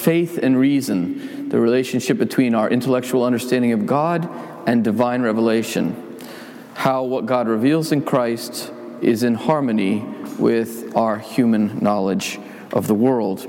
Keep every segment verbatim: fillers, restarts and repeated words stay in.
faith and reason, the relationship between our intellectual understanding of God and divine revelation, how what God reveals in Christ is in harmony with our human knowledge of the world.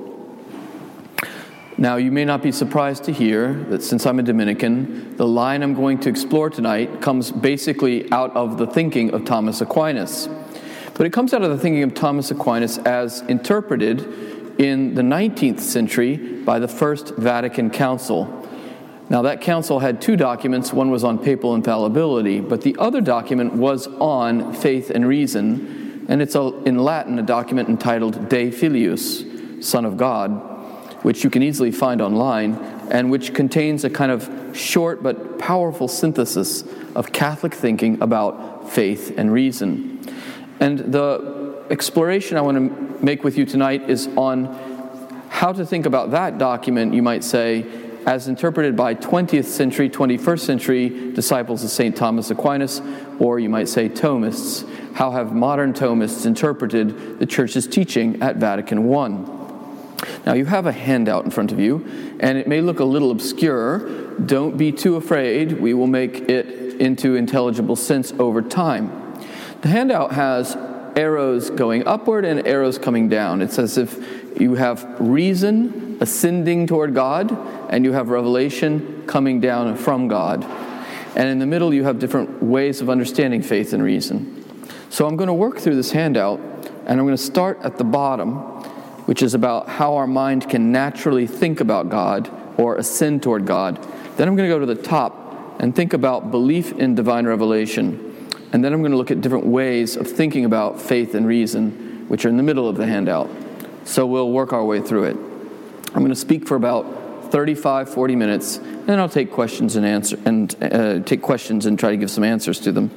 Now, you may not be surprised to hear that since I'm a Dominican, the line I'm going to explore tonight comes basically out of the thinking of Thomas Aquinas. But it comes out of the thinking of Thomas Aquinas as interpreted in the nineteenth century by the First Vatican Council. Now, that council had two documents. One was on papal infallibility, but the other document was on faith and reason, and it's a, in Latin a document entitled De Filius, Son of God, which you can easily find online, and which contains a kind of short but powerful synthesis of Catholic thinking about faith and reason. And the exploration I want to make with you tonight is on how to think about that document, you might say, as interpreted by twentieth century, twenty-first century disciples of Saint Thomas Aquinas, or you might say Thomists. How have modern Thomists interpreted the Church's teaching at Vatican One? Now, you have a handout in front of you, and it may look a little obscure. Don't be too afraid. We will make it into intelligible sense over time. The handout has arrows going upward and arrows coming down. It's as if you have reason ascending toward God, and you have revelation coming down from God. And in the middle, you have different ways of understanding faith and reason. So I'm going to work through this handout, and I'm going to start at the bottom, which is about how our mind can naturally think about God or ascend toward God. Then I'm going to go to the top and think about belief in divine revelation. And then I'm going to look at different ways of thinking about faith and reason, which are in the middle of the handout. So we'll work our way through it. I'm going to speak for about thirty-five, forty minutes, and then I'll take questions and answer and uh, take questions and try to give some answers to them.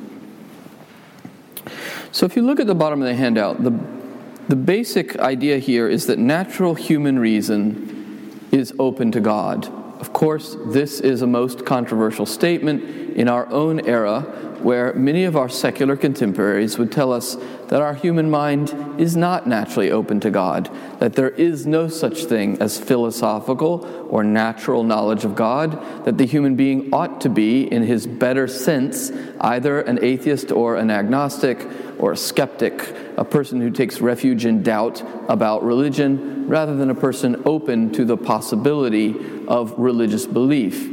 So if you look at the bottom of the handout, the The basic idea here is that natural human reason is open to God. Of course, this is a most controversial statement in our own era, where many of our secular contemporaries would tell us that our human mind is not naturally open to God, that there is no such thing as philosophical or natural knowledge of God, that the human being ought to be, in his better sense, either an atheist or an agnostic or a skeptic, a person who takes refuge in doubt about religion, rather than a person open to the possibility of religious belief.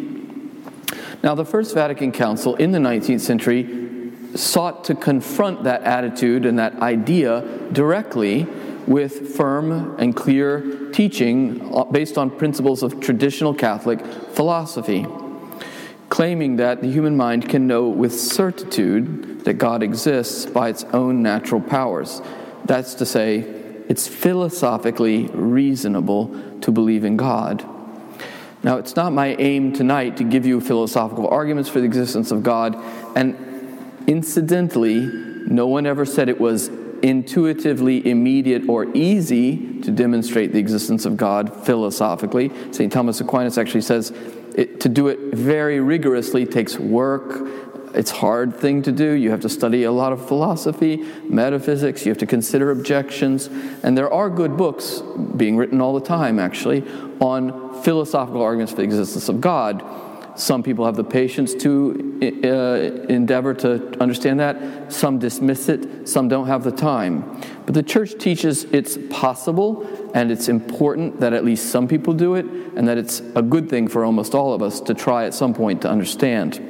Now, the First Vatican Council in the nineteenth century sought to confront that attitude and that idea directly with firm and clear teaching based on principles of traditional Catholic philosophy, claiming that the human mind can know with certitude that God exists by its own natural powers. That's to say, it's philosophically reasonable to believe in God. Now, it's not my aim tonight to give you philosophical arguments for the existence of God, and incidentally, no one ever said it was intuitively immediate or easy to demonstrate the existence of God philosophically. Saint Thomas Aquinas actually says it, to do it very rigorously takes work. It's a hard thing to do. You have to study a lot of philosophy, metaphysics. You have to consider objections. And there are good books being written all the time, actually, on philosophical arguments for the existence of God. Some people have the patience to uh, endeavor to understand that. Some dismiss it. Some don't have the time. But the Church teaches it's possible, and it's important that at least some people do it, and that it's a good thing for almost all of us to try at some point to understand.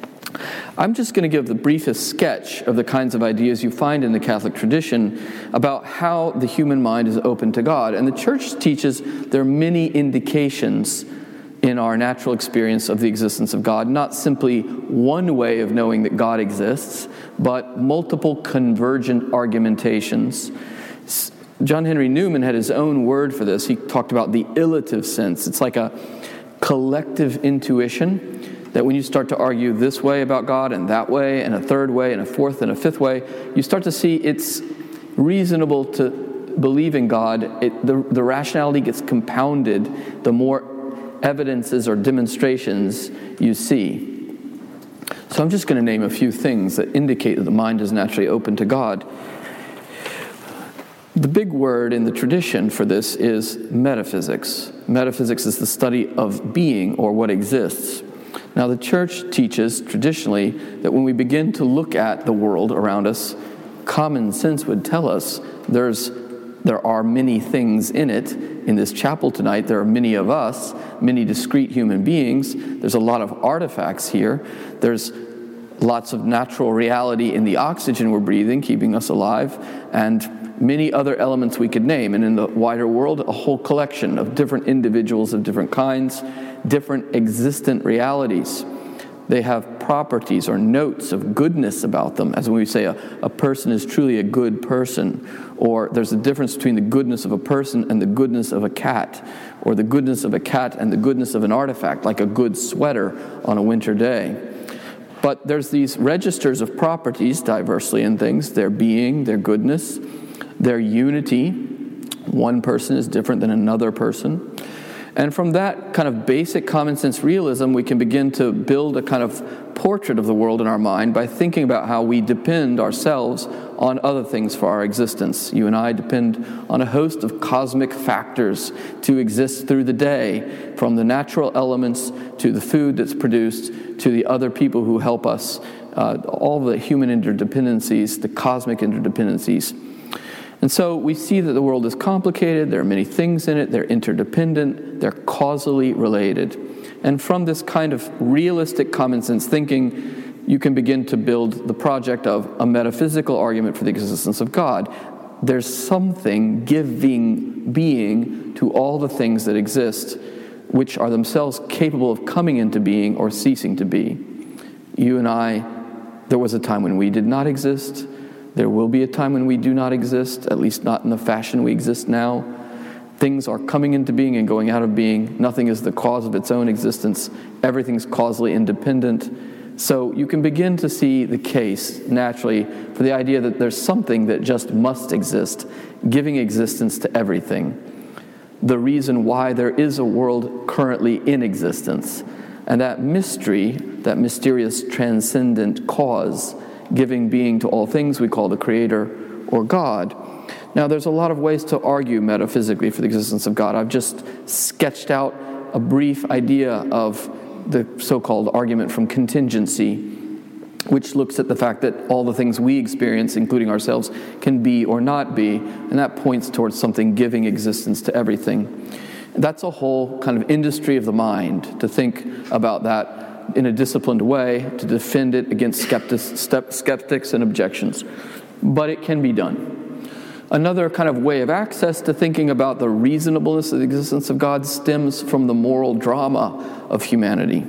I'm just going to give the briefest sketch of the kinds of ideas you find in the Catholic tradition about how the human mind is open to God. And the Church teaches there are many indications in our natural experience of the existence of God, not simply one way of knowing that God exists, but multiple convergent argumentations. John Henry Newman had his own word for this. He talked about the illative sense. It's like a collective intuition that when you start to argue this way about God and that way and a third way and a fourth and a fifth way, you start to see it's reasonable to believe in God. It, the, the rationality gets compounded the more evidences or demonstrations you see. So I'm just going to name a few things that indicate that the mind is naturally open to God. The big word in the tradition for this is metaphysics. Metaphysics is the study of being, or what exists. Now, the church teaches traditionally that when we begin to look at the world around us, common sense would tell us there's there are many things in it. In this chapel tonight, there are many of us, many discrete human beings. There's a lot of artifacts here. There's lots of natural reality in the oxygen we're breathing, keeping us alive, and many other elements we could name. And in the wider world, a whole collection of different individuals of different kinds, different existent realities. They have properties or notes of goodness about them, as when we say a, a person is truly a good person, or there's a difference between the goodness of a person and the goodness of a cat, or the goodness of a cat and the goodness of an artifact, like a good sweater on a winter day. But there's these registers of properties diversely in things, their being, their goodness, their unity. One person is different than another person. And from that kind of basic common sense realism, we can begin to build a kind of portrait of the world in our mind by thinking about how we depend ourselves on other things for our existence. You and I depend on a host of cosmic factors to exist through the day, from the natural elements to the food that's produced to the other people who help us, uh, all the human interdependencies, the cosmic interdependencies. And so we see that the world is complicated, there are many things in it, they're interdependent, they're causally related. And from this kind of realistic common sense thinking, you can begin to build the project of a metaphysical argument for the existence of God. There's something giving being to all the things that exist, which are themselves capable of coming into being or ceasing to be. You and I, there was a time when we did not exist. There will be a time when we do not exist, at least not in the fashion we exist now. Things are coming into being and going out of being. Nothing is the cause of its own existence. Everything's causally independent. So you can begin to see the case, naturally, for the idea that there's something that just must exist, giving existence to everything. The reason why there is a world currently in existence. And that mystery, that mysterious transcendent cause, giving being to all things we call the Creator or God. Now, there's a lot of ways to argue metaphysically for the existence of God. I've just sketched out a brief idea of the so-called argument from contingency, which looks at the fact that all the things we experience, including ourselves, can be or not be, and that points towards something giving existence to everything. That's a whole kind of industry of the mind, to think about that in a disciplined way, to defend it against skeptics, skeptics and objections. But it can be done. Another kind of way of access to thinking about the reasonableness of the existence of God stems from the moral drama of humanity.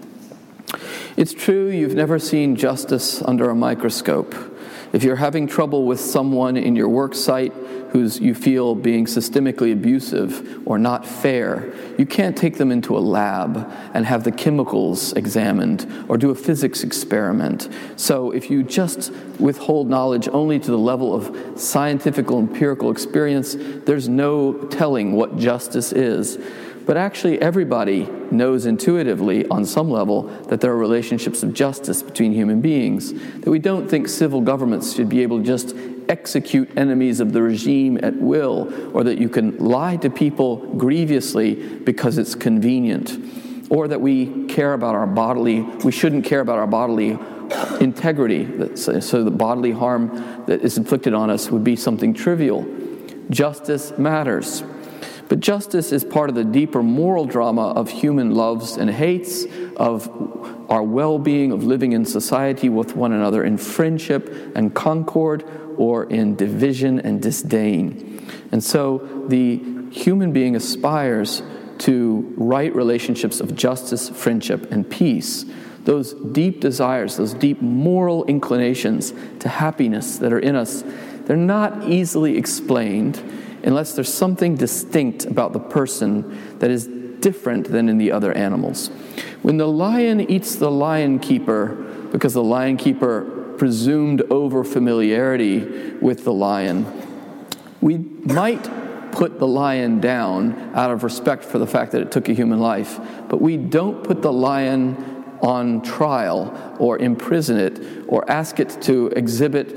It's true you've never seen justice under a microscope. If you're having trouble with someone in your work site who's you feel being systemically abusive or not fair, you can't take them into a lab and have the chemicals examined or do a physics experiment. So if you just withhold knowledge only to the level of scientific empirical experience, there's no telling what justice is. But actually everybody knows intuitively on some level that there are relationships of justice between human beings, that we don't think civil governments should be able to just execute enemies of the regime at will, or that you can lie to people grievously because it's convenient, or that we care about our bodily, we shouldn't care about our bodily integrity, so the bodily harm that is inflicted on us would be something trivial. Justice matters. But justice is part of the deeper moral drama of human loves and hates, of our well-being, of living in society with one another in friendship and concord, or in division and disdain. And so the human being aspires to right relationships of justice, friendship, and peace. Those deep desires, those deep moral inclinations to happiness that are in us, they're not easily explained unless there's something distinct about the person that is different than in the other animals. When the lion eats the lion keeper, because the lion keeper presumed over familiarity with the lion, we might put the lion down out of respect for the fact that it took a human life, but we don't put the lion on trial or imprison it or ask it to exhibit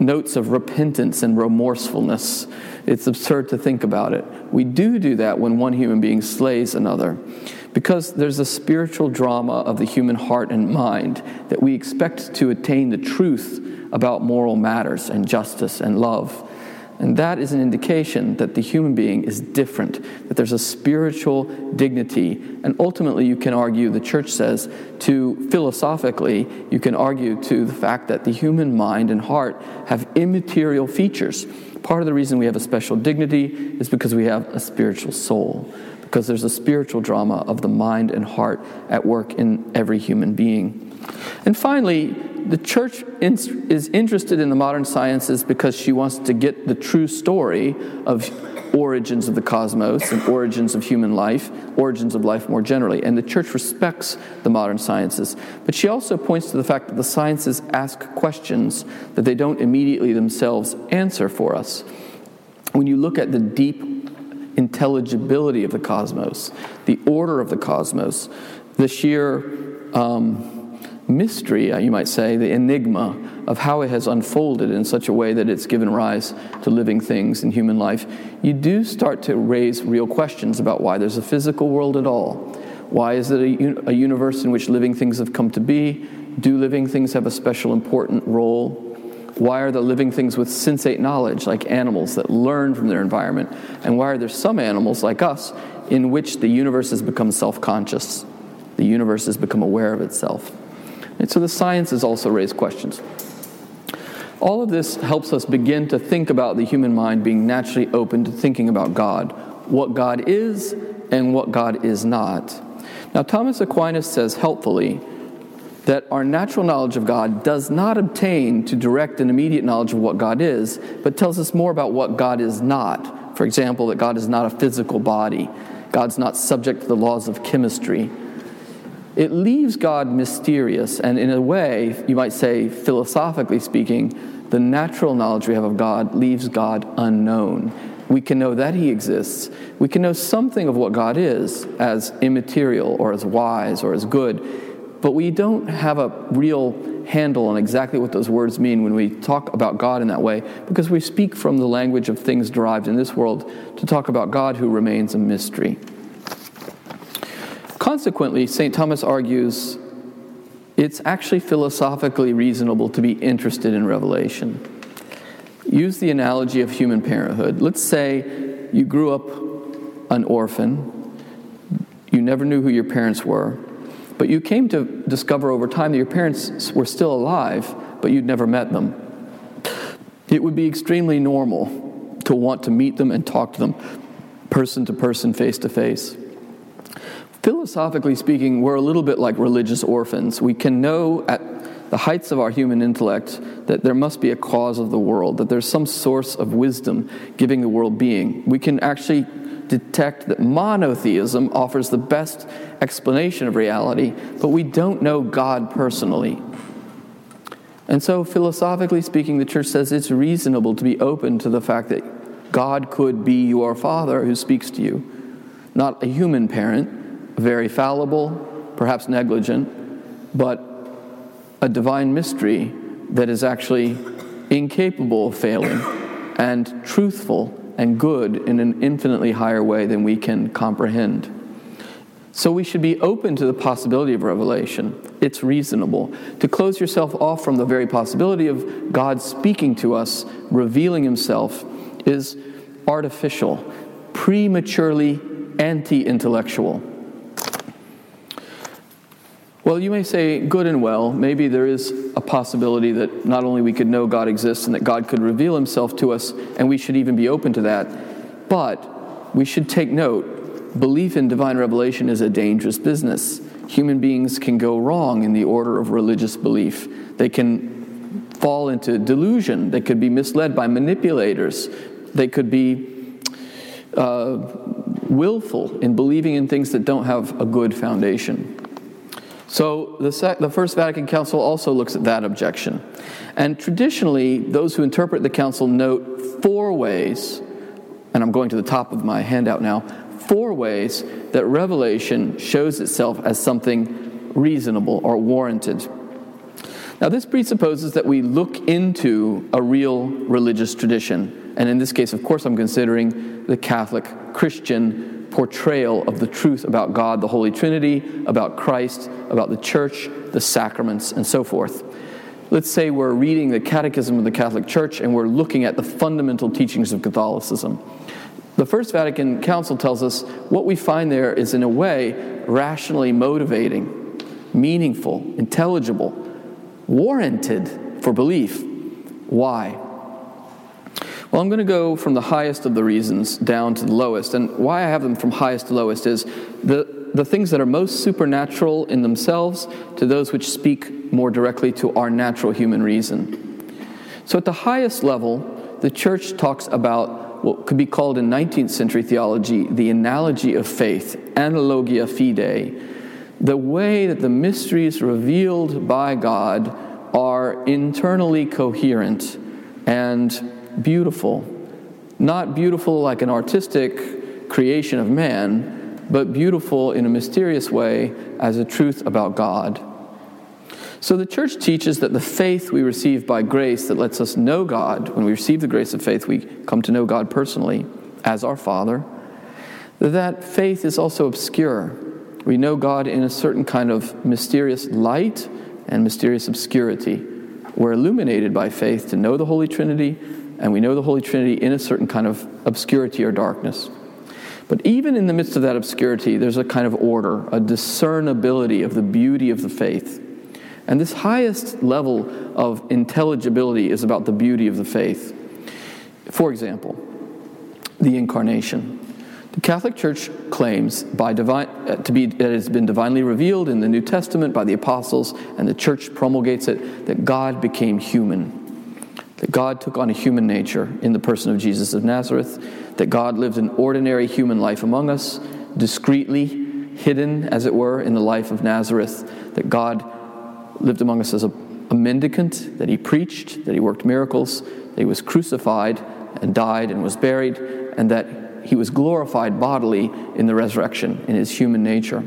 notes of repentance and remorsefulness. It's absurd to think about it. We do do that when one human being slays another, because there's a spiritual drama of the human heart and mind that we expect to attain the truth about moral matters and justice and love. And that is an indication that the human being is different, that there's a spiritual dignity. And ultimately, you can argue, the church says, to philosophically, you can argue to the fact that the human mind and heart have immaterial features. Part of the reason we have a special dignity is because we have a spiritual soul, because there's a spiritual drama of the mind and heart at work in every human being. And finally, the church is interested in the modern sciences because she wants to get the true story of origins of the cosmos and origins of human life, origins of life more generally. And the church respects the modern sciences. But she also points to the fact that the sciences ask questions that they don't immediately themselves answer for us. When you look at the deep intelligibility of the cosmos, the order of the cosmos, the sheer um, mystery, you might say, the enigma of how it has unfolded in such a way that it's given rise to living things in human life, you do start to raise real questions about why there's a physical world at all. Why is it a, a universe in which living things have come to be? Do living things have a special important role? Why are there living things with sensate knowledge, like animals that learn from their environment? And why are there some animals, like us, in which the universe has become self-conscious? The universe has become aware of itself. And so the sciences also raise questions. All of this helps us begin to think about the human mind being naturally open to thinking about God, what God is and what God is not. Now, Thomas Aquinas says helpfully that our natural knowledge of God does not obtain to direct and immediate knowledge of what God is, but tells us more about what God is not. For example, that God is not a physical body. God's not subject to the laws of chemistry. It leaves God mysterious, and in a way, you might say, philosophically speaking, the natural knowledge we have of God leaves God unknown. We can know that He exists. We can know something of what God is as immaterial or as wise or as good, but we don't have a real handle on exactly what those words mean when we talk about God in that way, because we speak from the language of things derived in this world to talk about God who remains a mystery. Consequently, Saint Thomas argues it's actually philosophically reasonable to be interested in revelation. Use the analogy of human parenthood. Let's say you grew up an orphan. You never knew who your parents were, but you came to discover over time that your parents were still alive, but you'd never met them. It would be extremely normal to want to meet them and talk to them person to person, face to face. Philosophically speaking, we're a little bit like religious orphans. We can know at the heights of our human intellect that there must be a cause of the world, that there's some source of wisdom giving the world being. We can actually detect that monotheism offers the best explanation of reality, but we don't know God personally. And so, philosophically speaking, the church says it's reasonable to be open to the fact that God could be your father who speaks to you, not a human parent, very fallible, perhaps negligent, but a divine mystery that is actually incapable of failing and truthful and good in an infinitely higher way than we can comprehend. So we should be open to the possibility of revelation. It's reasonable. To close yourself off from the very possibility of God speaking to us, revealing Himself, is artificial, prematurely anti-intellectual. Well, you may say, good and well, maybe there is a possibility that not only we could know God exists and that God could reveal Himself to us, and we should even be open to that, but we should take note, belief in divine revelation is a dangerous business. Human beings can go wrong in the order of religious belief. They can fall into delusion. They could be misled by manipulators. They could be uh, willful in believing in things that don't have a good foundation. So the, sec- the First Vatican Council also looks at that objection. And traditionally, those who interpret the council note four ways, and I'm going to the top of my handout now, four ways that revelation shows itself as something reasonable or warranted. Now, this presupposes that we look into a real religious tradition. And in this case, of course, I'm considering the Catholic Christian portrayal of the truth about God, the Holy Trinity, about Christ, about the Church, the sacraments, and so forth. Let's say we're reading the Catechism of the Catholic Church and we're looking at the fundamental teachings of Catholicism. The First Vatican Council tells us what we find there is, in a way, rationally motivating, meaningful, intelligible, warranted for belief. Why? Well, I'm going to go from the highest of the reasons down to the lowest. And why I have them from highest to lowest is the, the things that are most supernatural in themselves to those which speak more directly to our natural human reason. So at the highest level, the Church talks about what could be called in nineteenth century theology the analogy of faith, analogia fidei, the way that the mysteries revealed by God are internally coherent and beautiful. Not beautiful like an artistic creation of man, but beautiful in a mysterious way as a truth about God. So the Church teaches that the faith we receive by grace that lets us know God, when we receive the grace of faith, we come to know God personally as our Father, that faith is also obscure. We know God in a certain kind of mysterious light and mysterious obscurity. We're illuminated by faith to know the Holy Trinity, and we know the Holy Trinity in a certain kind of obscurity or darkness. But even in the midst of that obscurity, there's a kind of order, a discernibility of the beauty of the faith. And this highest level of intelligibility is about the beauty of the faith. For example, the Incarnation. The Catholic Church claims by divine, uh, to be that it has been divinely revealed in the New Testament by the apostles, and the Church promulgates it, that God became human, that God took on a human nature in the person of Jesus of Nazareth, that God lived an ordinary human life among us, discreetly hidden, as it were, in the life of Nazareth, that God lived among us as a, a mendicant, that he preached, that he worked miracles, that he was crucified and died and was buried, and that he was glorified bodily in the resurrection, in his human nature.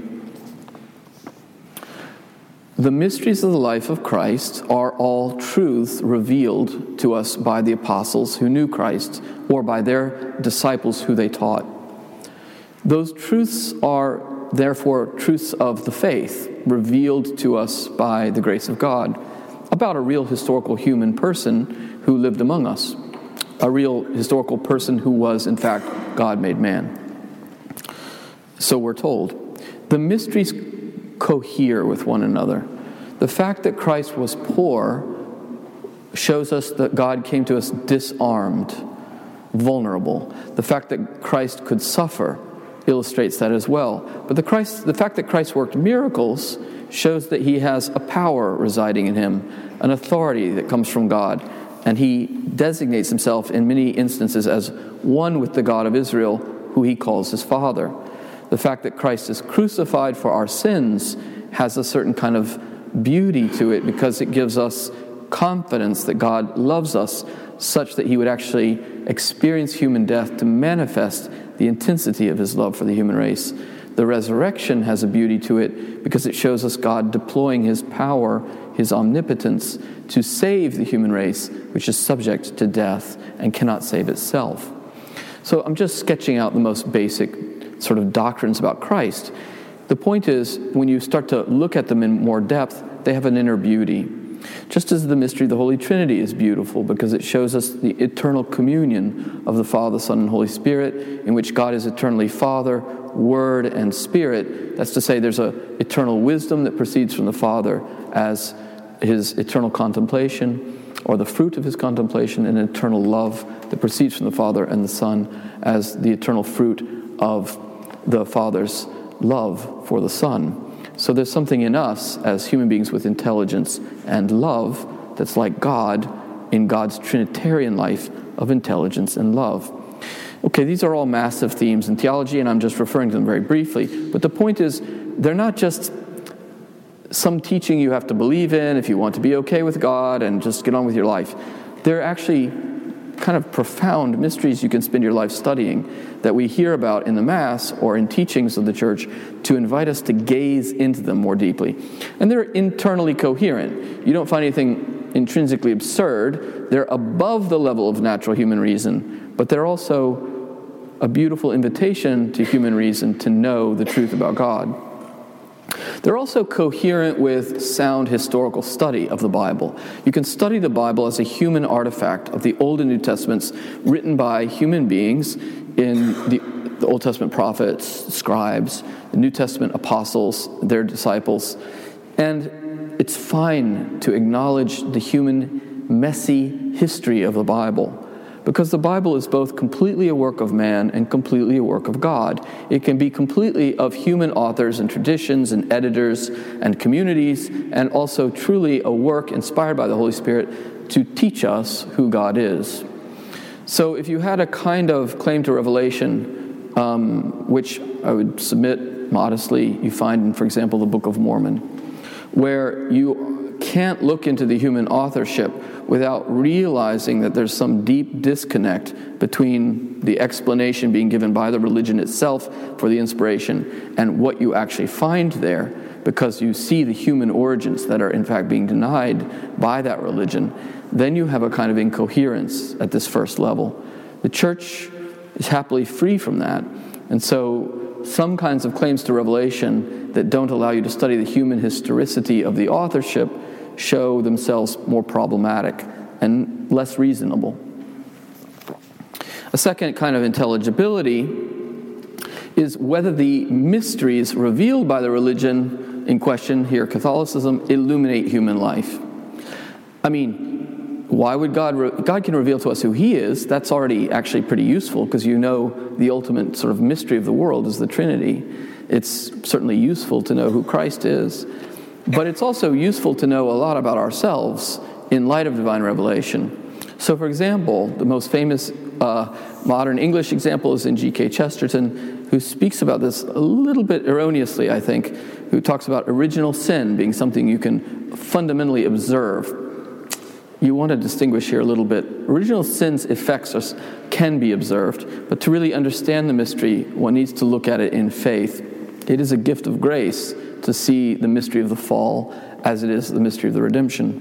The mysteries of the life of Christ are all truths revealed to us by the apostles who knew Christ, or by their disciples who they taught. Those truths are therefore truths of the faith, revealed to us by the grace of God, about a real historical human person who lived among us. A real historical person who was, in fact, God made man. So we're told. The mysteries cohere with one another. The fact that Christ was poor shows us that God came to us disarmed, vulnerable. The fact that Christ could suffer illustrates that as well. But the, Christ, the fact that Christ worked miracles shows that he has a power residing in him, an authority that comes from God. And he designates himself in many instances as one with the God of Israel, who he calls his Father. The fact that Christ is crucified for our sins has a certain kind of beauty to it, because it gives us confidence that God loves us such that he would actually experience human death to manifest the intensity of his love for the human race. The resurrection has a beauty to it because it shows us God deploying his power, his omnipotence, to save the human race, which is subject to death and cannot save itself. So I'm just sketching out the most basic sort of doctrines about Christ. The point is, when you start to look at them in more depth, they have an inner beauty. Just as the mystery of the Holy Trinity is beautiful because it shows us the eternal communion of the Father, Son, and Holy Spirit, in which God is eternally Father, Word, and Spirit. That's to say, there's an eternal wisdom that proceeds from the Father as his eternal contemplation, or the fruit of his contemplation, and eternal love that proceeds from the Father and the Son as the eternal fruit of the Father's love for the Son. So there's something in us as human beings with intelligence and love that's like God in God's Trinitarian life of intelligence and love. Okay, these are all massive themes in theology, and I'm just referring to them very briefly. But the point is, they're not just some teaching you have to believe in if you want to be okay with God and just get on with your life. They're actually kind of profound mysteries you can spend your life studying that we hear about in the Mass or in teachings of the Church to invite us to gaze into them more deeply. And they're internally coherent. You don't find anything intrinsically absurd. They're above the level of natural human reason, but they're also a beautiful invitation to human reason to know the truth about God. They're also coherent with sound historical study of the Bible. You can study the Bible as a human artifact of the Old and New Testaments written by human beings in the, the Old Testament prophets, scribes, the New Testament apostles, their disciples. And it's fine to acknowledge the human, messy history of the Bible, because the Bible is both completely a work of man and completely a work of God. It can be completely of human authors and traditions and editors and communities, and also truly a work inspired by the Holy Spirit to teach us who God is. So if you had a kind of claim to revelation, um, which I would submit modestly, you find in, for example, the Book of Mormon, where you can't look into the human authorship without realizing that there's some deep disconnect between the explanation being given by the religion itself for the inspiration and what you actually find there, because you see the human origins that are in fact being denied by that religion, then you have a kind of incoherence at this first level. The Church is happily free from that, and so some kinds of claims to revelation that don't allow you to study the human historicity of the authorship show themselves more problematic and less reasonable. A second kind of intelligibility is whether the mysteries revealed by the religion in question, here Catholicism, illuminate human life. I mean, why would God, re- God can reveal to us who He is. That's already actually pretty useful, because you know the ultimate sort of mystery of the world is the Trinity. It's certainly useful to know who Christ is. But it's also useful to know a lot about ourselves in light of divine revelation. So, for example, the most famous uh, modern English example is in G K Chesterton, who speaks about this a little bit erroneously, I think, who talks about original sin being something you can fundamentally observe. You want to distinguish here a little bit. Original sin's effects are, can be observed, but to really understand the mystery, one needs to look at it in faith. It is a gift of grace to see the mystery of the fall as it is the mystery of the redemption.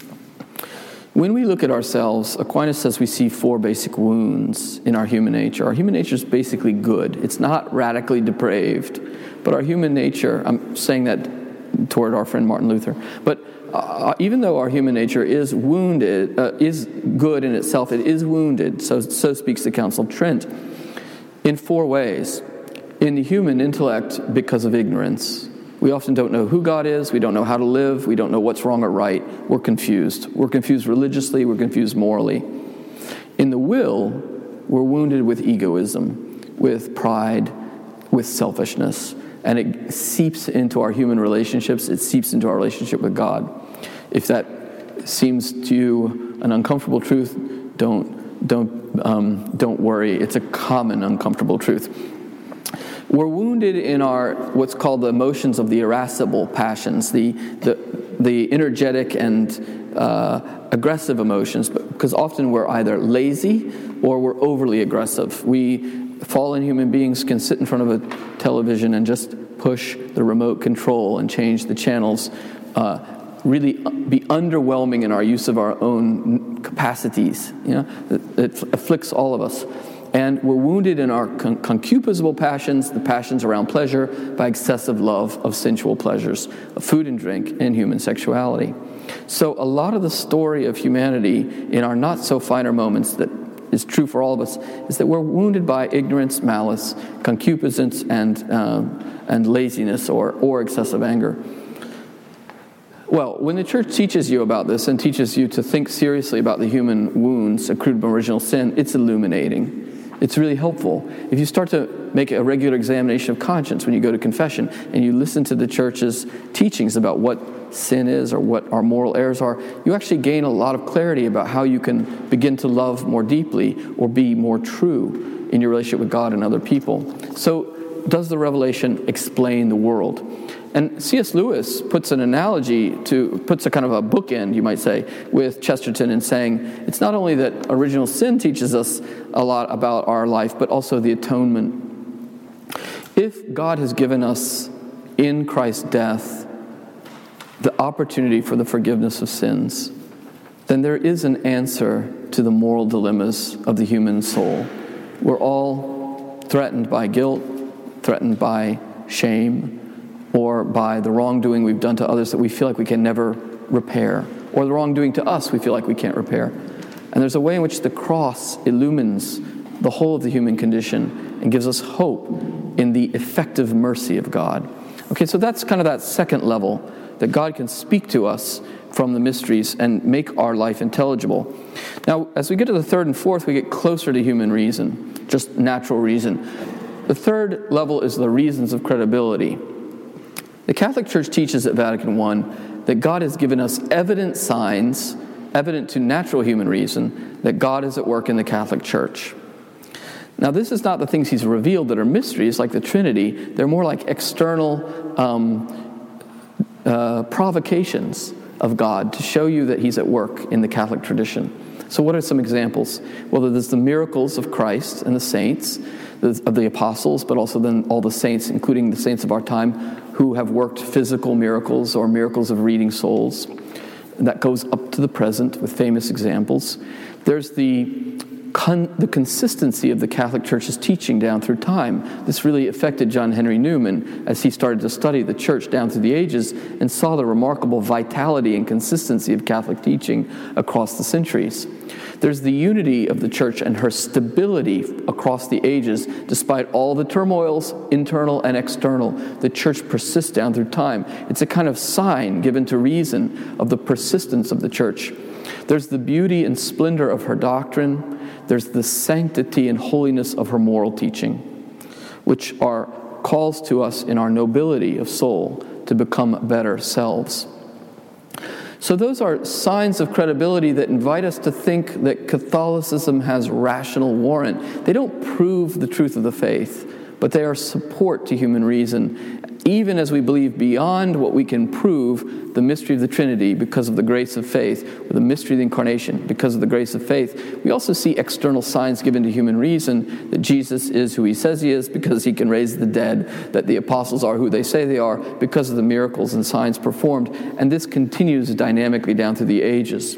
When we look at ourselves, Aquinas says we see four basic wounds in our human nature. Our human nature is basically good. It's not radically depraved, but our human nature, I'm saying that toward our friend Martin Luther, but uh, even though our human nature is wounded, uh, is good in itself, it is wounded, so, so speaks the Council of Trent, in four ways. In the human intellect, because of ignorance. We often don't know who God is, we don't know how to live, we don't know what's wrong or right, we're confused. We're confused religiously, we're confused morally. In the will, we're wounded with egoism, with pride, with selfishness, and it seeps into our human relationships, it seeps into our relationship with God. If that seems to you an uncomfortable truth, don't, don't, um, don't worry, it's a common uncomfortable truth. We're wounded in our what's called the emotions of the irascible passions, the the, the energetic and uh, aggressive emotions, because often we're either lazy or we're overly aggressive. We fallen human beings can sit in front of a television and just push the remote control and change the channels, uh, really be underwhelming in our use of our own capacities. You know, it, it afflicts all of us. And we're wounded in our con- concupiscible passions, the passions around pleasure, by excessive love of sensual pleasures, of food and drink, and human sexuality. So a lot of the story of humanity in our not-so-finer moments that is true for all of us is that we're wounded by ignorance, malice, concupiscence, and um, and laziness or, or excessive anger. Well, when the Church teaches you about this and teaches you to think seriously about the human wounds accrued from original sin, it's illuminating. It's really helpful. If you start to make a regular examination of conscience when you go to confession and you listen to the Church's teachings about what sin is or what our moral errors are, you actually gain a lot of clarity about how you can begin to love more deeply or be more true in your relationship with God and other people. So does the revelation explain the world? And C S Lewis puts an analogy to, puts a kind of a bookend, you might say, with Chesterton in saying, it's not only that original sin teaches us a lot about our life, but also the atonement. If God has given us in Christ's death the opportunity for the forgiveness of sins, then there is an answer to the moral dilemmas of the human soul. We're all threatened by guilt, threatened by shame, or by the wrongdoing we've done to others that we feel like we can never repair, or the wrongdoing to us we feel like we can't repair. And there's a way in which the cross illumines the whole of the human condition and gives us hope in the effective mercy of God. Okay, so that's kind of that second level, that God can speak to us from the mysteries and make our life intelligible. Now, as we get to the third and fourth, we get closer to human reason, just natural reason. The third level is the reasons of credibility. The Catholic Church teaches at Vatican One that God has given us evident signs, evident to natural human reason, that God is at work in the Catholic Church. Now, this is not the things he's revealed that are mysteries like the Trinity. They're more like external um, uh, provocations of God to show you that he's at work in the Catholic tradition. So what are some examples? Well, there's the miracles of Christ and the saints, of the apostles, but also then all the saints, including the saints of our time, who have worked physical miracles or miracles of reading souls. And that goes up to the present with famous examples. There's the Con- the consistency of the Catholic Church's teaching down through time. This really affected John Henry Newman as he started to study the Church down through the ages and saw the remarkable vitality and consistency of Catholic teaching across the centuries. There's the unity of the Church and her stability across the ages. Despite all the turmoils, internal and external, the Church persists down through time. It's a kind of sign given to reason of the persistence of the Church. There's the beauty and splendor of her doctrine. There's the sanctity and holiness of her moral teaching, which are calls to us in our nobility of soul to become better selves. So those are signs of credibility that invite us to think that Catholicism has rational warrant. They don't prove the truth of the faith, but they are support to human reason, even as we believe beyond what we can prove the mystery of the Trinity because of the grace of faith, or the mystery of the Incarnation because of the grace of faith. We also see external signs given to human reason that Jesus is who he says he is because he can raise the dead, that the apostles are who they say they are because of the miracles and signs performed, and this continues dynamically down through the ages.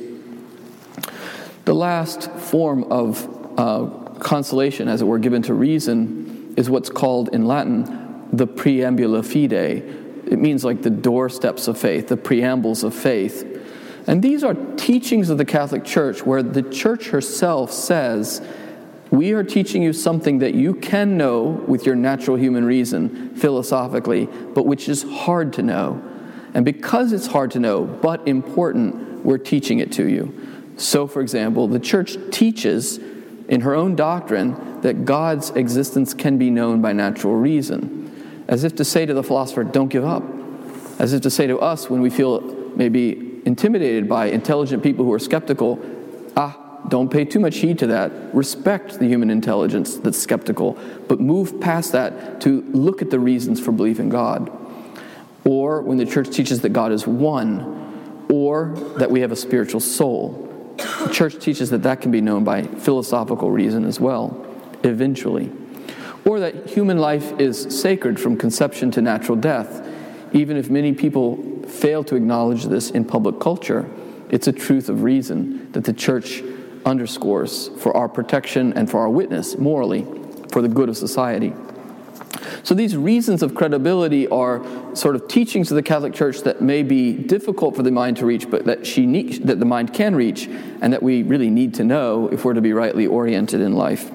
The last form of uh, consolation, as it were, given to reason is what's called in Latin the preambula fidei. It means like the doorsteps of faith, the preambles of faith. And these are teachings of the Catholic Church where the Church herself says, we are teaching you something that you can know with your natural human reason, philosophically, but which is hard to know. And because it's hard to know, but important, we're teaching it to you. So, for example, the Church teaches in her own doctrine that God's existence can be known by natural reason. As if to say to the philosopher, don't give up. As if to say to us when we feel maybe intimidated by intelligent people who are skeptical, ah, don't pay too much heed to that. Respect the human intelligence that's skeptical, but move past that to look at the reasons for belief in God. Or when the Church teaches that God is one, or that we have a spiritual soul. The Church teaches that that can be known by philosophical reason as well, eventually. Or that human life is sacred from conception to natural death. Even if many people fail to acknowledge this in public culture, it's a truth of reason that the Church underscores for our protection and for our witness, morally, for the good of society. So these reasons of credibility are sort of teachings of the Catholic Church that may be difficult for the mind to reach, but that she need, that the mind can reach, and that we really need to know if we're to be rightly oriented in life.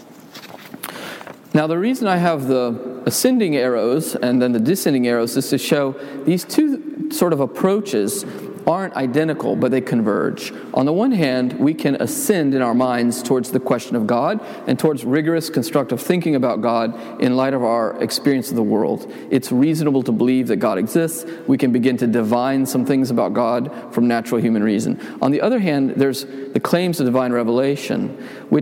Now, the reason I have the ascending arrows and then the descending arrows is to show these two sort of approaches aren't identical, but they converge. On the one hand, we can ascend in our minds towards the question of God and towards rigorous constructive thinking about God in light of our experience of the world. It's reasonable to believe that God exists. We can begin to divine some things about God from natural human reason. On the other hand, there's the claims of divine revelation, which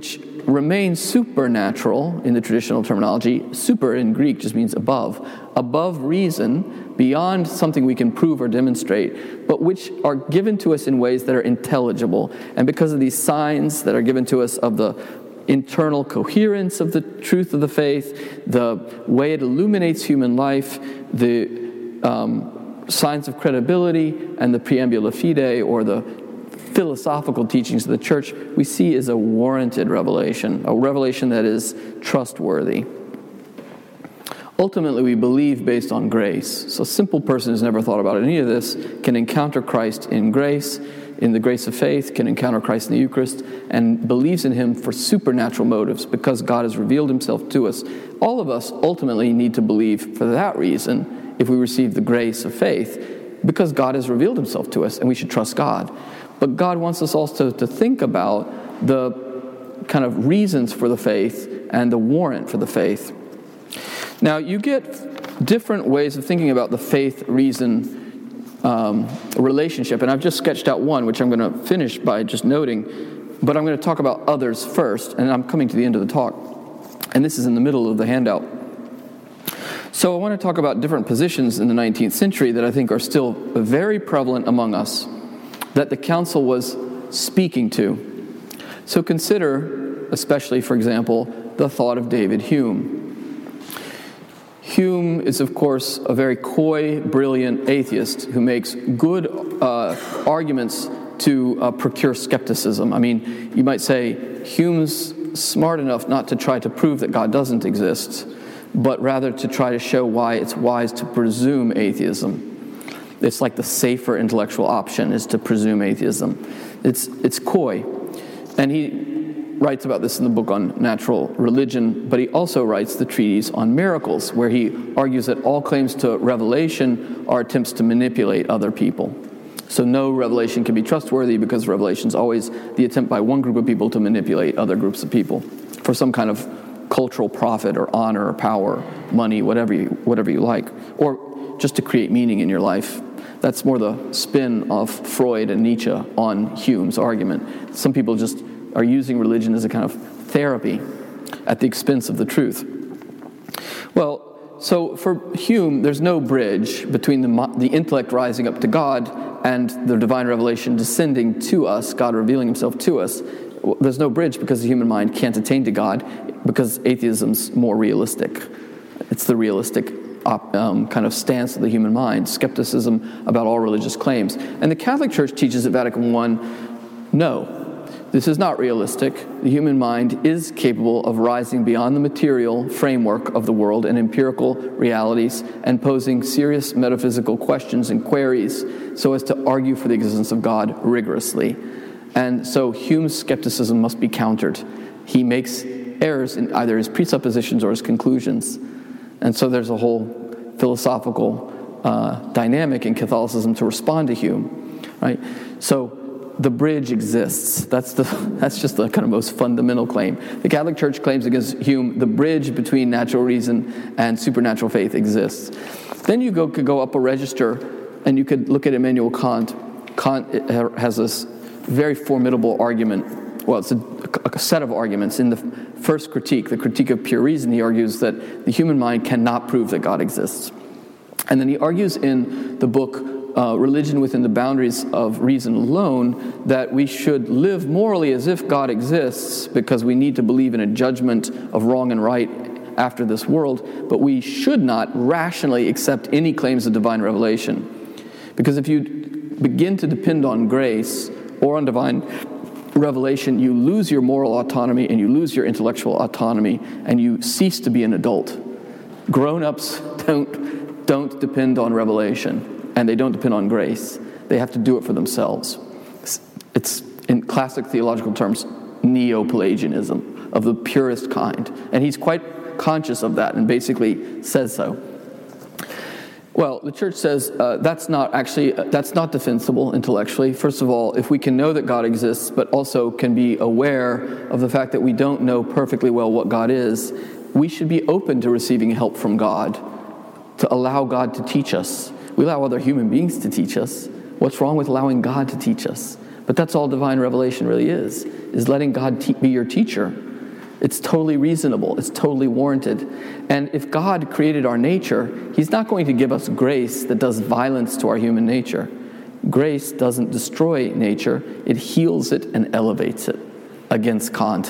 remain supernatural in the traditional terminology. Super in Greek just means above. Above reason, beyond something we can prove or demonstrate, but which are given to us in ways that are intelligible. And because of these signs that are given to us of the internal coherence of the truth of the faith, the way it illuminates human life, the um, signs of credibility, and the preambula fide, or the philosophical teachings of the church, we see is a warranted revelation, a revelation that is trustworthy. Ultimately, we believe based on grace. So a simple person who's never thought about any of this can encounter Christ in grace, in the grace of faith, can encounter Christ in the Eucharist, and believes in him for supernatural motives because God has revealed himself to us. All of us ultimately need to believe for that reason if we receive the grace of faith, because God has revealed himself to us and we should trust God. But God wants us also to think about the kind of reasons for the faith and the warrant for the faith. Now, you get different ways of thinking about the faith-reason um, relationship, and I've just sketched out one, which I'm going to finish by just noting, but I'm going to talk about others first, and I'm coming to the end of the talk, and this is in the middle of the handout. So I want to talk about different positions in the nineteenth century that I think are still very prevalent among us, that the council was speaking to. So consider, especially, for example, the thought of David Hume. Hume is, of course, a very coy, brilliant atheist who makes good uh, arguments to uh, procure skepticism. I mean, you might say Hume's smart enough not to try to prove that God doesn't exist, but rather to try to show why it's wise to presume atheism. It's like the safer intellectual option is to presume atheism. It's it's coy. And he writes about this in the book on natural religion, but he also writes the treatise on miracles, where he argues that all claims to revelation are attempts to manipulate other people. So no revelation can be trustworthy because revelation is always the attempt by one group of people to manipulate other groups of people for some kind of cultural profit or honor or power, money, whatever you, whatever you like, or just to create meaning in your life. That's more the spin of Freud and Nietzsche on Hume's argument. Some people just are using religion as a kind of therapy at the expense of the truth. Well, so for Hume, there's no bridge between the, the intellect rising up to God and the divine revelation descending to us, God revealing himself to us. There's no bridge because the human mind can't attain to God, because atheism's more realistic. It's the realistic op, um, kind of stance of the human mind, skepticism about all religious claims. And the Catholic Church teaches at Vatican One, no, this is not realistic. The human mind is capable of rising beyond the material framework of the world and empirical realities and posing serious metaphysical questions and queries so as to argue for the existence of God rigorously. And so Hume's skepticism must be countered. He makes errors in either his presuppositions or his conclusions. And so there's a whole philosophical uh, dynamic in Catholicism to respond to Hume, right? So the bridge exists. That's the that's just the kind of most fundamental claim. The Catholic Church claims against Hume the bridge between natural reason and supernatural faith exists. Then you go could go up a register and you could look at Immanuel Kant. Kant has this very formidable argument. Well, it's a, a set of arguments. In the first critique, the critique of pure reason, he argues that the human mind cannot prove that God exists. And then he argues in the book Uh, Religion Within the Boundaries of Reason Alone, that we should live morally as if God exists because we need to believe in a judgment of wrong and right after this world, but we should not rationally accept any claims of divine revelation. Because if you begin to depend on grace or on divine revelation, you lose your moral autonomy and you lose your intellectual autonomy and you cease to be an adult. Grown-ups don't, don't depend on revelation. And they don't depend on grace. They have to do it for themselves. It's, in classic theological terms, neo-Pelagianism of the purest kind. And he's quite conscious of that and basically says so. Well, the church says uh, that's not actually, uh, that's not defensible intellectually. First of all, if we can know that God exists, but also can be aware of the fact that we don't know perfectly well what God is, we should be open to receiving help from God, to allow God to teach us. We allow other human beings to teach us. What's wrong with allowing God to teach us? But that's all divine revelation really is, is letting God te- be your teacher. It's totally reasonable. It's totally warranted. And if God created our nature, he's not going to give us grace that does violence to our human nature. Grace doesn't destroy nature. It heals it and elevates it, against Kant.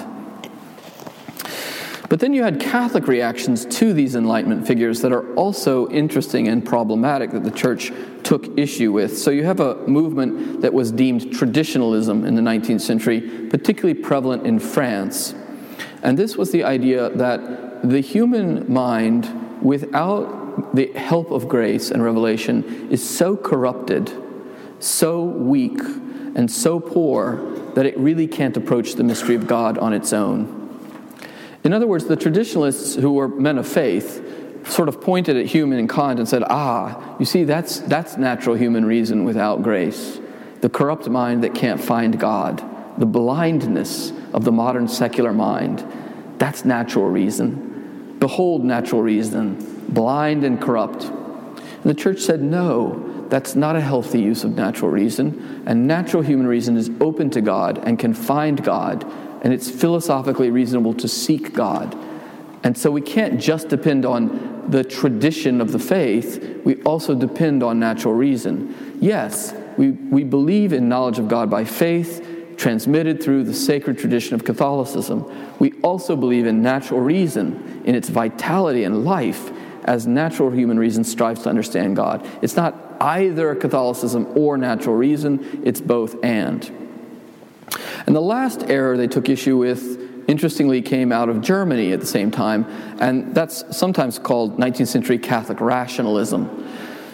But then you had Catholic reactions to these Enlightenment figures that are also interesting and problematic that the church took issue with. So you have a movement that was deemed traditionalism in the nineteenth century, particularly prevalent in France. And this was the idea that the human mind, without the help of grace and revelation, is so corrupted, so weak, and so poor that it really can't approach the mystery of God on its own. In other words, the traditionalists, who were men of faith, sort of pointed at Hume and Kant and said, ah, you see, that's that's natural human reason without grace. The corrupt mind that can't find God. The blindness of the modern secular mind. That's natural reason. Behold natural reason, blind and corrupt. And the church said, no, that's not a healthy use of natural reason. And natural human reason is open to God and can find God. And it's philosophically reasonable to seek God. And so we can't just depend on the tradition of the faith. We also depend on natural reason. Yes, we, we believe in knowledge of God by faith, transmitted through the sacred tradition of Catholicism. We also believe in natural reason, in its vitality and life, as natural human reason strives to understand God. It's not either Catholicism or natural reason, it's both and. And the last error they took issue with, interestingly, came out of Germany at the same time, and that's sometimes called nineteenth century Catholic rationalism.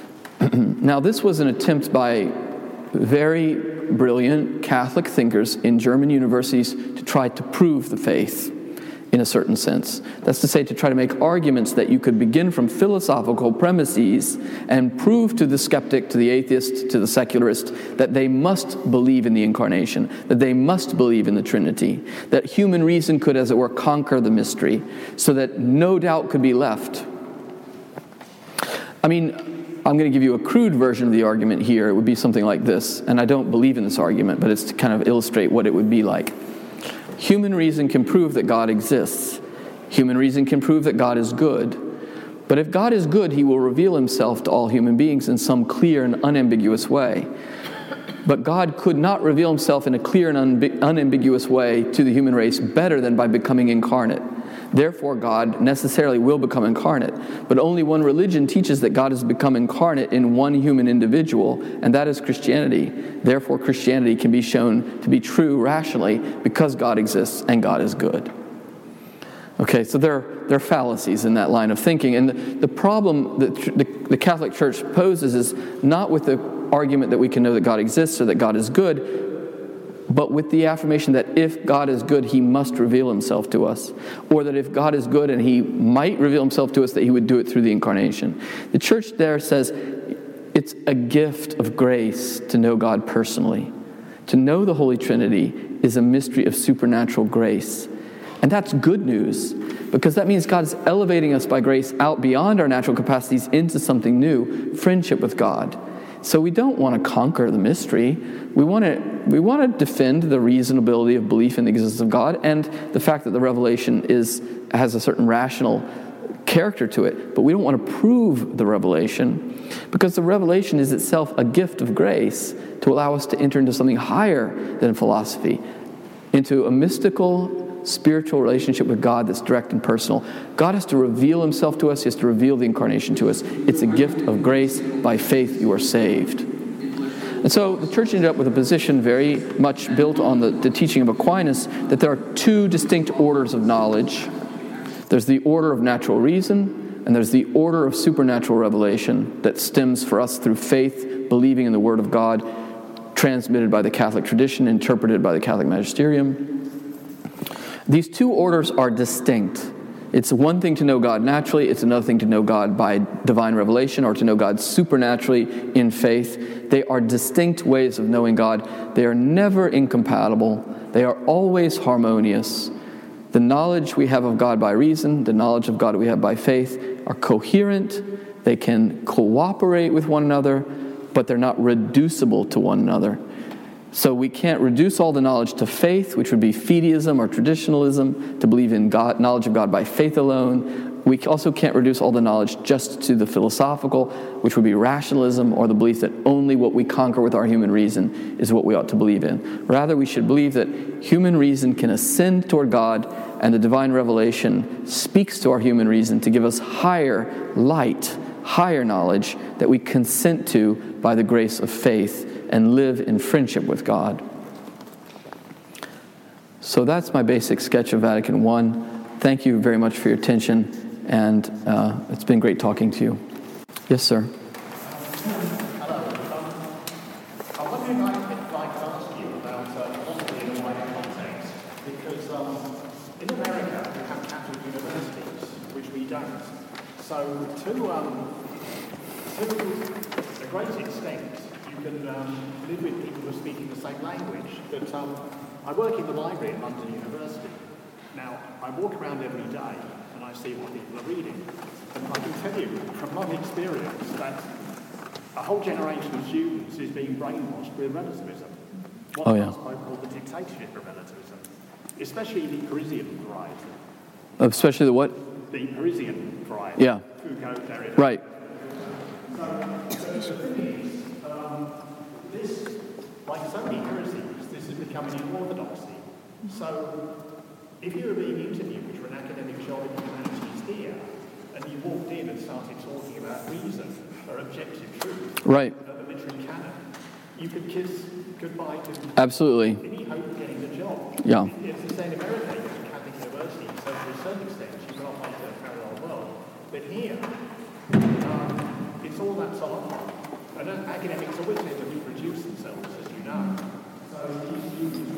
Now, this was an attempt by very brilliant Catholic thinkers in German universities to try to prove the faith in a certain sense. That's to say, to try to make arguments that you could begin from philosophical premises and prove to the skeptic, to the atheist, to the secularist, that they must believe in the Incarnation, that they must believe in the Trinity, that human reason could, as it were, conquer the mystery, so that no doubt could be left. I mean, I'm going to give you a crude version of the argument here. It would be something like this, and I don't believe in this argument, but it's to kind of illustrate what it would be like. Human reason can prove that God exists. Human reason can prove that God is good. But if God is good, he will reveal himself to all human beings in some clear and unambiguous way. But God could not reveal himself in a clear and unbi- unambiguous way to the human race better than by becoming incarnate. Therefore, God necessarily will become incarnate. But only one religion teaches that God has become incarnate in one human individual, and that is Christianity. Therefore, Christianity can be shown to be true rationally because God exists and God is good. Okay, so there, there are fallacies in that line of thinking. And the, the problem that the, the Catholic Church poses is not with the argument that we can know that God exists or that God is good, but with the affirmation that if God is good, he must reveal himself to us. Or that if God is good and he might reveal himself to us, that he would do it through the Incarnation. The church there says it's a gift of grace to know God personally. To know the Holy Trinity is a mystery of supernatural grace. And that's good news, because that means God's elevating us by grace out beyond our natural capacities into something new, friendship with God. So we don't want to conquer the mystery. We want to we want to defend the reasonability of belief in the existence of God and the fact that the revelation is has a certain rational character to it. But we don't want to prove the revelation, because the revelation is itself a gift of grace to allow us to enter into something higher than philosophy, into a mystical, spiritual relationship with God that's direct and personal. God has to reveal himself to us. He has to reveal the Incarnation to us. It's a gift of grace. By faith you are saved. And so the church ended up with a position very much built on the, the teaching of Aquinas that there are two distinct orders of knowledge. There's the order of natural reason, and there's the order of supernatural revelation that stems for us through faith, believing in the Word of God, transmitted by the Catholic tradition, interpreted by the Catholic magisterium. These two orders are distinct. It's one thing to know God naturally, it's another thing to know God by divine revelation or to know God supernaturally in faith. They are distinct ways of knowing God. They are never incompatible. They are always harmonious. The knowledge we have of God by reason, the knowledge of God we have by faith are coherent. They can cooperate with one another, but they're not reducible to one another. So we can't reduce all the knowledge to faith, which would be fideism or traditionalism, to believe in God, knowledge of God by faith alone. We also can't reduce all the knowledge just to the philosophical, which would be rationalism, or the belief that only what we conquer with our human reason is what we ought to believe in. Rather, we should believe that human reason can ascend toward God, and the divine revelation speaks to our human reason to give us higher light, higher knowledge that we consent to by the grace of faith and live in friendship with God. So that's my basic sketch of Vatican One. Thank you very much for your attention, and uh, it's been great talking to you. Yes, sir. Hello. Um, I wonder if I could like to ask you about uh, philosophy in a wider context, because um, in America we have Catholic universities, which we don't. So to, um, to a great extent, you can um, live with people who are speaking the same language. But um, I work in the library at London University. Now, I walk around every day and I see what people are reading. And I can tell you from my experience that a whole generation of students is being brainwashed with relativism. What Oh, yeah. I call the dictatorship of relativism, especially the Parisian variety. Especially the what? The Parisian variety. Yeah. Foucault, Derrida. Right. So, so the thing is, um, this, like so many heresies, this is becoming an orthodoxy. So, if you were being interviewed for an academic job in humanities here, and you walked in and started talking about reason or objective truth, Right. of the literary canon, you could kiss goodbye to Absolutely. any hope of getting the job. Yeah. It's the same in America, it's a Catholic university, so to a certain extent, you can operate in a parallel world. But here, um, it's all that sort of. And uh, academics always tend to reproduce themselves, as you know. So these students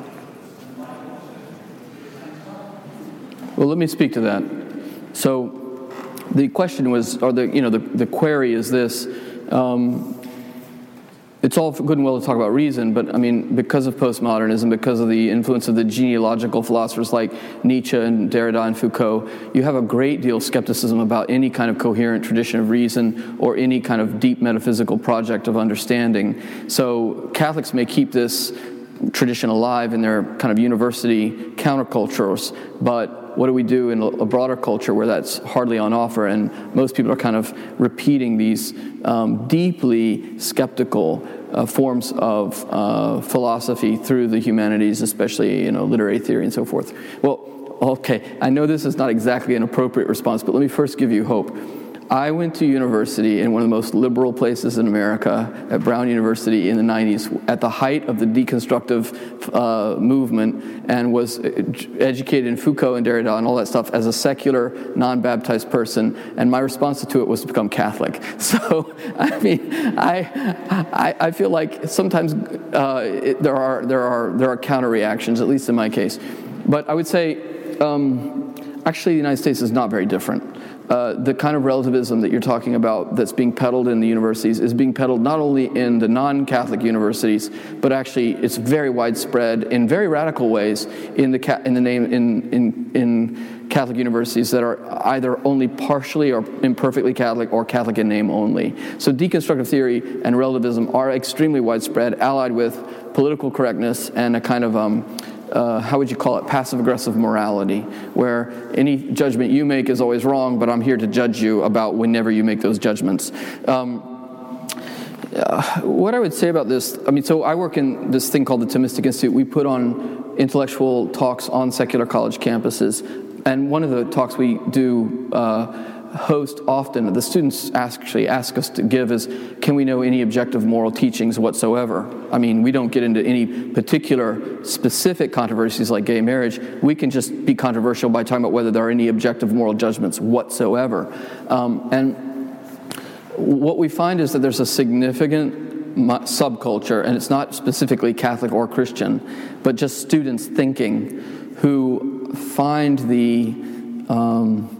Well, let me speak to that. So the question was, or the, you know, the, the query is this. Um, it's all good and well to talk about reason, but I mean, because of postmodernism, because of the influence of the genealogical philosophers like Nietzsche and Derrida and Foucault, you have a great deal of skepticism about any kind of coherent tradition of reason or any kind of deep metaphysical project of understanding. So Catholics may keep this tradition alive in their kind of university countercultures, but what do we do in a broader culture where that's hardly on offer, and most people are kind of repeating these um, deeply skeptical uh, forms of uh, philosophy through the humanities, especially, you know, literary theory and so forth. Well, okay, I know this is not exactly an appropriate response, but let me first give you hope. I went to university in one of the most liberal places in America, at Brown University in the nineties, at the height of the deconstructive uh, movement, and was educated in Foucault and Derrida and all that stuff as a secular, non-baptized person, and my response to it was to become Catholic. So, I mean, I I, I feel like sometimes uh, it, there are there are there are counter reactions, at least in my case. But I would say, um, actually, the United States is not very different. Uh, the kind of relativism that you're talking about that's being peddled in the universities is being peddled not only in the non-Catholic universities, but actually it's very widespread in very radical ways in the ca- in the name in in in Catholic universities that are either only partially or imperfectly Catholic or Catholic in name only. So deconstructive theory and relativism are extremely widespread, allied with political correctness and a kind of um, Uh, how would you call it, passive-aggressive morality, where any judgment you make is always wrong, but I'm here to judge you about whenever you make those judgments. Um, uh, what I would say about this, I mean, so I work in this thing called the Thomistic Institute. We put on intellectual talks on secular college campuses, and one of the talks we do uh, host often, the students actually ask us to give is, can we know any objective moral teachings whatsoever? I mean, we don't get into any particular specific controversies like gay marriage. We can just be controversial by talking about whether there are any objective moral judgments whatsoever. Um, and what we find is that there's a significant subculture, and it's not specifically Catholic or Christian, but just students thinking who find the um,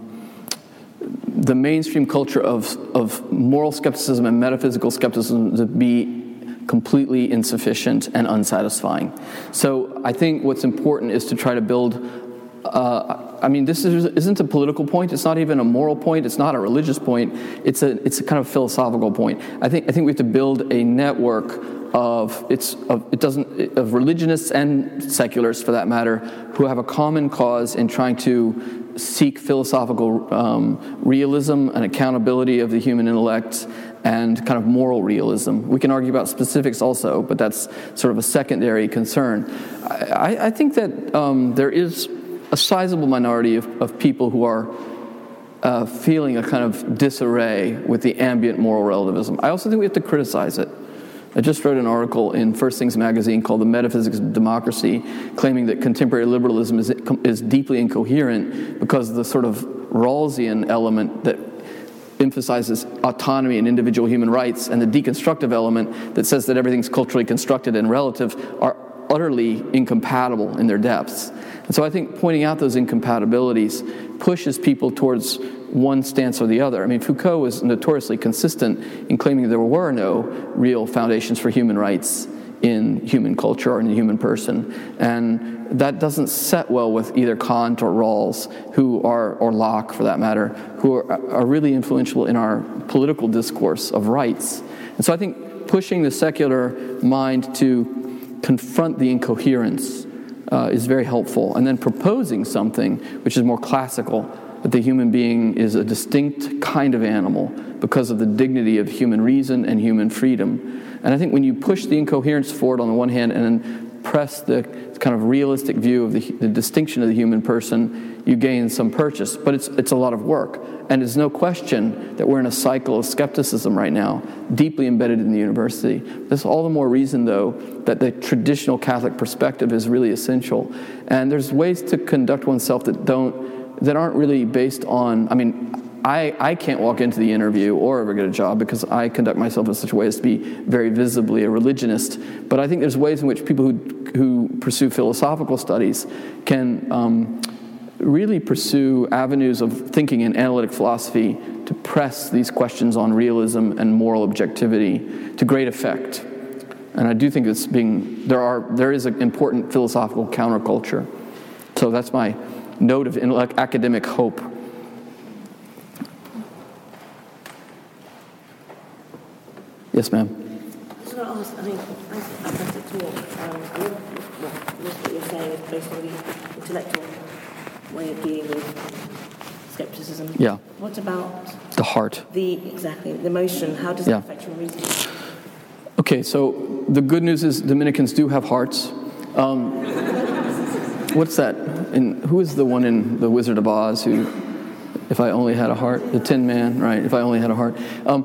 the mainstream culture of, of moral skepticism and metaphysical skepticism to be completely insufficient and unsatisfying. So I think what's important is to try to build, uh, I mean, this is, isn't a political point, it's not even a moral point, it's not a religious point, it's a it's a kind of philosophical point. I think I think we have to build a network of it's of, it doesn't of religionists and secularists, for that matter, who have a common cause in trying to seek philosophical um, realism and accountability of the human intellect and kind of moral realism. We can argue about specifics also, but that's sort of a secondary concern. I, I think that um, there is a sizable minority of, of people who are uh, feeling a kind of disarray with the ambient moral relativism. I also think we have to criticize it. I just wrote an article in First Things magazine called The Metaphysics of Democracy, claiming that contemporary liberalism is, is deeply incoherent because of the sort of Rawlsian element that emphasizes autonomy and individual human rights, and the deconstructive element that says that everything's culturally constructed and relative are utterly incompatible in their depths. And so I think pointing out those incompatibilities pushes people towards one stance or the other. I mean, Foucault was notoriously consistent in claiming there were no real foundations for human rights in human culture or in the human person. And that doesn't set well with either Kant or Rawls, who are, or Locke for that matter, who are, are really influential in our political discourse of rights. And so I think pushing the secular mind to confront the incoherence uh, is very helpful. And then proposing something which is more classical, that the human being is a distinct kind of animal because of the dignity of human reason and human freedom. And I think when you push the incoherence forward on the one hand and then press the kind of realistic view of the, the distinction of the human person, you gain some purchase. But it's it's a lot of work. And there's no question that we're in a cycle of skepticism right now, deeply embedded in the university. There's all the more reason, though, that the traditional Catholic perspective is really essential. And there's ways to conduct oneself that don't, that aren't really based on, I mean, I, I can't walk into the interview or ever get a job because I conduct myself in such a way as to be very visibly a religionist. But I think there's ways in which people who who pursue philosophical studies can um, really pursue avenues of thinking in analytic philosophy to press these questions on realism and moral objectivity to great effect. And I do think it's being there are there is an important philosophical counterculture. So that's my note of academic hope. Yes, ma'am. I was going to ask, I mean, I've had to talk, um, I love what, most of what you're saying is based on the intellectual way of dealing with skepticism. Yeah. What about the heart? The, exactly, the emotion, how does yeah. that affect your reasoning? Okay, so the good news is Dominicans do have hearts. Um, what's that? And who is the one in The Wizard of Oz who, if I only had a heart, the Tin Man, right, if I only had a heart. Um,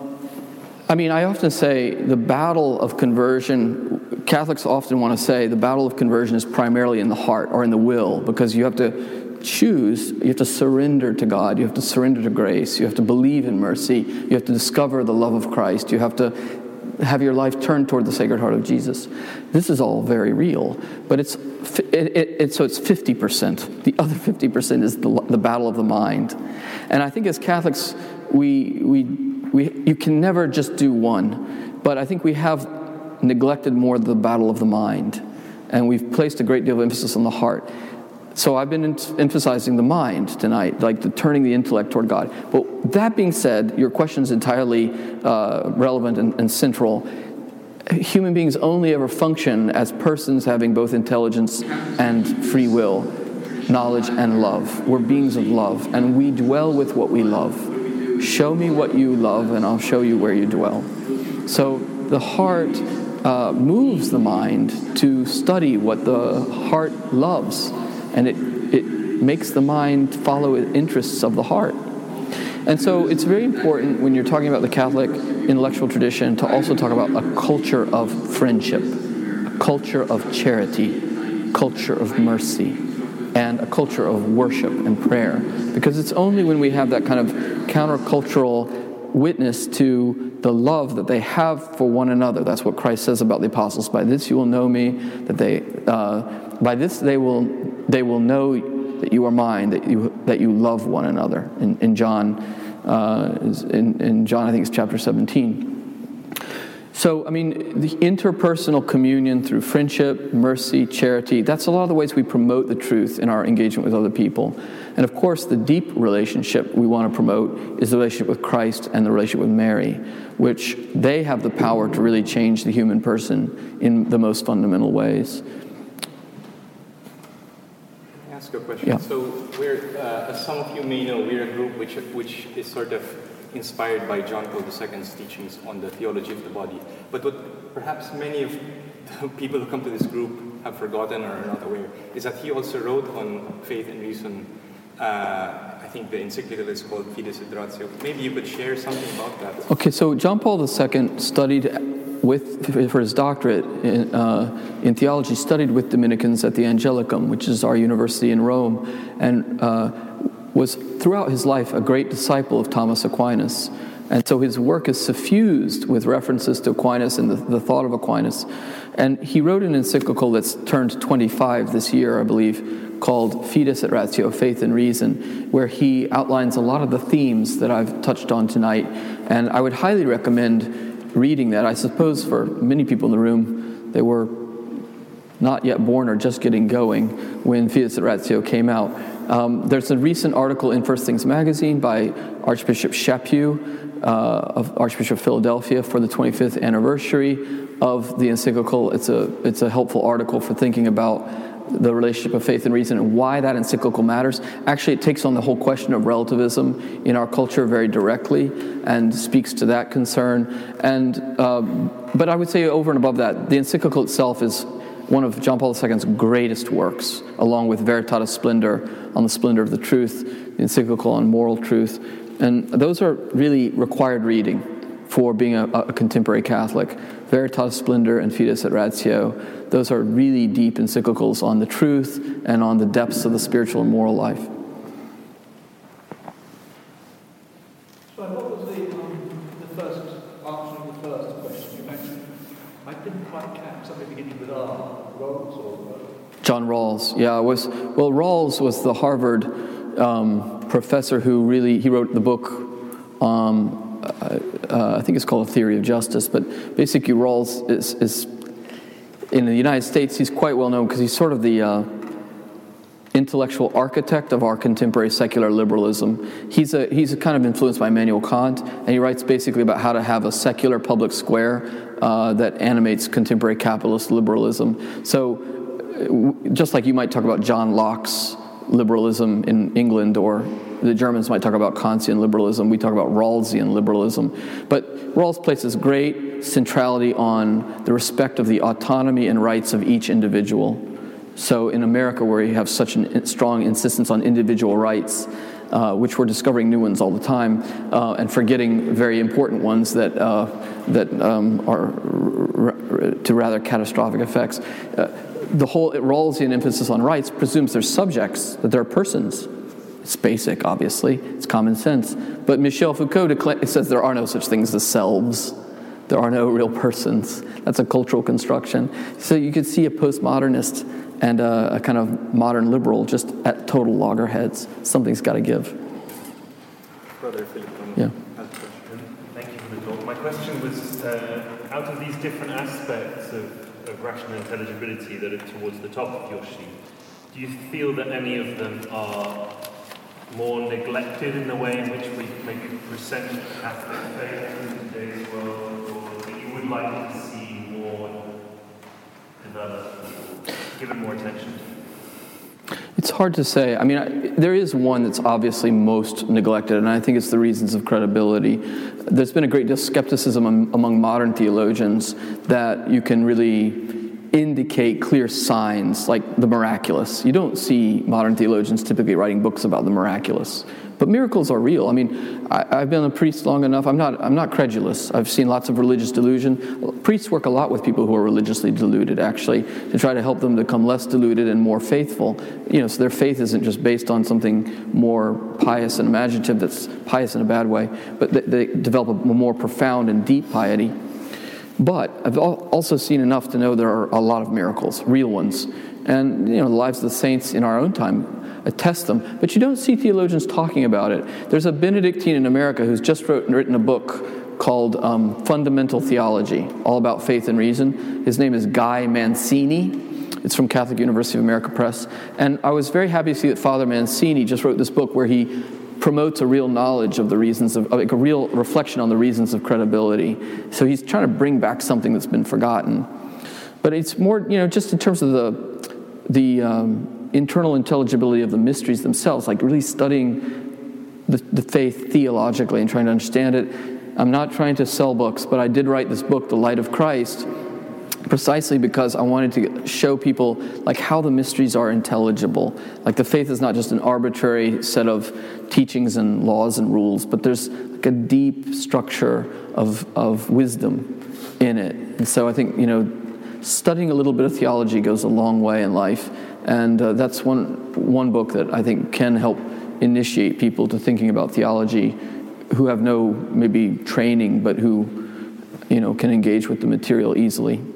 I mean, I often say the battle of conversion, Catholics often want to say the battle of conversion is primarily in the heart or in the will, because you have to choose, you have to surrender to God, you have to surrender to grace, you have to believe in mercy, you have to discover the love of Christ, you have to have your life turned toward the Sacred Heart of Jesus. This is all very real, but it's it, it, it, so it's fifty percent. The other fifty percent is the, the battle of the mind. And I think as Catholics, we we we you can never just do one, but I think we have neglected more the battle of the mind, and we've placed a great deal of emphasis on the heart. So I've been emphasizing the mind tonight, like the turning the intellect toward God. But that being said, your question is entirely uh, relevant and, and central. Human beings only ever function as persons having both intelligence and free will, knowledge and love. We're beings of love, and we dwell with what we love. Show me what you love, and I'll show you where you dwell. So the heart uh, moves the mind to study what the heart loves. And it, it makes the mind follow the interests of the heart. And so it's very important when you're talking about the Catholic intellectual tradition to also talk about a culture of friendship, a culture of charity, a culture of mercy, and a culture of worship and prayer. Because it's only when we have that kind of countercultural witness to the love that they have for one another. That's what Christ says about the apostles. By this you will know me, that they, uh, by this they will they will know that you are mine, that you that you love one another. In, in John, uh, in, in John, I think it's chapter seventeen. So, I mean, the interpersonal communion through friendship, mercy, charity, that's a lot of the ways we promote the truth in our engagement with other people. And of course, the deep relationship we want to promote is the relationship with Christ and the relationship with Mary, which they have the power to really change the human person in the most fundamental ways. Can I ask a question? Yeah. So, we're, uh, as some of you may know, we're a group which, which is sort of inspired by John Paul the Second's teachings on the theology of the body. But what perhaps many of the people who come to this group have forgotten or are not aware is that he also wrote on faith and reason. Uh, I think the encyclical is called Fides et Ratio. Maybe you could share something about that. Okay, so John Paul the Second studied with, for his doctorate in, uh, in theology, studied with Dominicans at the Angelicum, which is our university in Rome, and uh, was throughout his life a great disciple of Thomas Aquinas. And so his work is suffused with references to Aquinas and the, the thought of Aquinas. And he wrote an encyclical that's turned twenty-five this year, I believe, called Fides et Ratio, Faith and Reason, where he outlines a lot of the themes that I've touched on tonight. And I would highly recommend reading that. I suppose for many people in the room, they were not yet born or just getting going when Fides et Ratio came out. Um, there's a recent article in First Things Magazine by Archbishop Chaput uh, of Archbishop of Philadelphia for the twenty-fifth anniversary of the encyclical. It's a it's a helpful article for thinking about the relationship of faith and reason and why that encyclical matters. Actually, it takes on the whole question of relativism in our culture very directly and speaks to that concern. And um, but I would say over and above that, the encyclical itself is one of John Paul the Second's greatest works, along with Veritatis Splendor on the splendor of the truth, the encyclical on moral truth. And those are really required reading for being a, a contemporary Catholic. Veritatis Splendor and Fides et Ratio, those are really deep encyclicals on the truth and on the depths of the spiritual and moral life. So what was the, um, the first, answering the first question you mentioned? I didn't quite catch something beginning with R. Rawls or... John Rawls, yeah, it was, well, Rawls was the Harvard um, professor who really, he wrote the book, um, uh, uh, I think it's called A Theory of Justice, but basically Rawls is, is in the United States, he's quite well known because he's sort of the uh, intellectual architect of our contemporary secular liberalism. He's a, he's a kind of influenced by Immanuel Kant, and he writes basically about how to have a secular public square uh, that animates contemporary capitalist liberalism. So just like you might talk about John Locke's liberalism in England, or the Germans might talk about Kantian liberalism, we talk about Rawlsian liberalism. But Rawls places great centrality on the respect of the autonomy and rights of each individual. So in America, where you have such a strong insistence on individual rights, uh, which we're discovering new ones all the time, uh, and forgetting very important ones that uh, that um, are r- r- to rather catastrophic effects. Uh, The whole Rawlsian emphasis on rights presumes they're subjects, that they're persons. It's basic, obviously. It's common sense. But Michel Foucault decla- says there are no such things as selves. There are no real persons. That's a cultural construction. So you could see a postmodernist and a, a kind of modern liberal just at total loggerheads. Something's got to give. Brother Philip. Yeah. Thank you for the talk. My question was, uh, out of these different aspects of of rational intelligibility that are towards the top of your sheet, do you feel that any of them are more neglected in the way in which we maybe present Catholic faith in today's world, or that you would like to see more developed, given more attention to? It's hard to say. I mean, I, there is one that's obviously most neglected, and I think it's the reasons of credibility. There's been a great deal of skepticism am, among modern theologians that you can really indicate clear signs, like the miraculous. You don't see modern theologians typically writing books about the miraculous. But miracles are real. I mean, I, I've been a priest long enough. I'm not I'm not credulous. I've seen lots of religious delusion. Priests work a lot with people who are religiously deluded, actually, to try to help them become less deluded and more faithful. You know, so their faith isn't just based on something more pious and imaginative that's pious in a bad way, but they, they develop a more profound and deep piety. But I've also seen enough to know there are a lot of miracles, real ones. And, you know, the lives of the saints in our own time attest them. But you don't see theologians talking about it. There's a Benedictine in America who's just wrote, written a book called um, Fundamental Theology, all about faith and reason. His name is Guy Mancini. It's from Catholic University of America Press. And I was very happy to see that Father Mancini just wrote this book where he promotes a real knowledge of the reasons of, like a real reflection on the reasons of credibility. So he's trying to bring back something that's been forgotten. But it's more, you know, just in terms of the, the um, internal intelligibility of the mysteries themselves, like really studying the, the faith theologically and trying to understand it. I'm not trying to sell books, but I did write this book, The Light of Christ, precisely because I wanted to show people like how the mysteries are intelligible. Like the faith is not just an arbitrary set of teachings and laws and rules, but there's like a deep structure of of wisdom in it. And so I think, you know, studying a little bit of theology goes a long way in life, and uh, that's one one book that I think can help initiate people to thinking about theology who have no maybe training, but who, you know, can engage with the material easily.